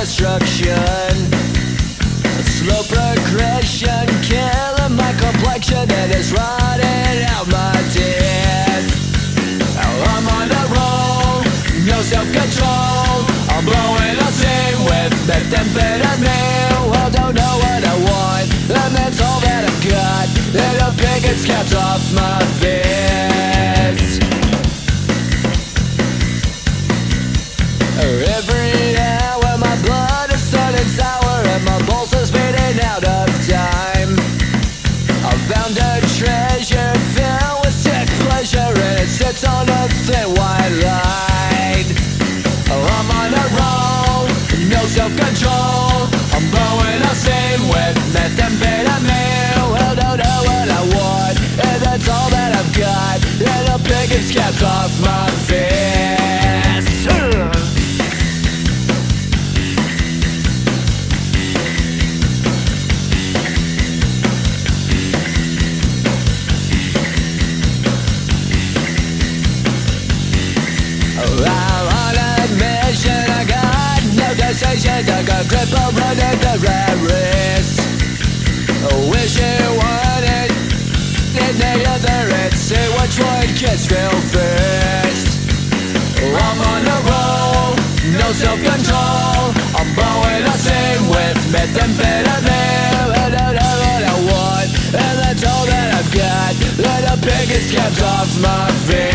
destruction, a slow progression, killing my complexion and it's rotting out my teeth. I'm on a roll, no self-control, I'm blowing a scene with methamphetamine. I don't know what I want, and that's all that I've got, and a pig gets capped off my fist. Every hour my blood is turning sour and my pulse is beating out of time. I found a treasure filled with sick pleasure and it sits on a thin white line. I'm on a roll, no self-control, I'm blowing a scene with methamphetamine. I don't know what I want, and that's all that I've got, and a pig is capped off my fist. I'm on a mission, I got no decision, I got grip around the rat race. Wish it wanted, and the other end, say which one gets real first. I'm on a roll, no self-control, I'm blowing a scene with methamphetamine. I don't know what I want, and that's all that I've got, and a pig is capped off my face.